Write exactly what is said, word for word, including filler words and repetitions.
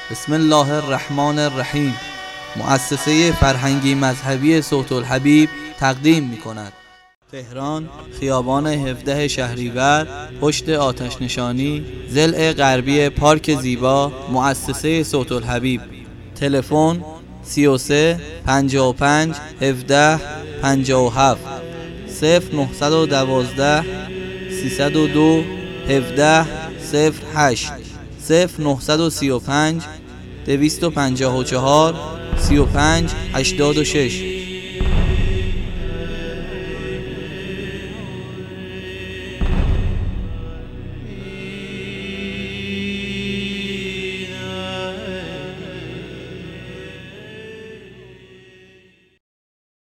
بسم الله الرحمن الرحیم. مؤسسه فرهنگی مذهبی صوت الحبیب تقدیم می کند. تهران، خیابان هفده شهریور، پشت آتش نشانی، ضلع غربی پارک زیبا، مؤسسه صوت الحبیب. تلفن سی و سه پنجاه و پنج هفده پنجاه و هفت صفر نه یک دو سیصد و دو هفده صفر هشت صفر نه سه پنج دویست و پنجاه و چهار سی و پنج هشتاد و شش.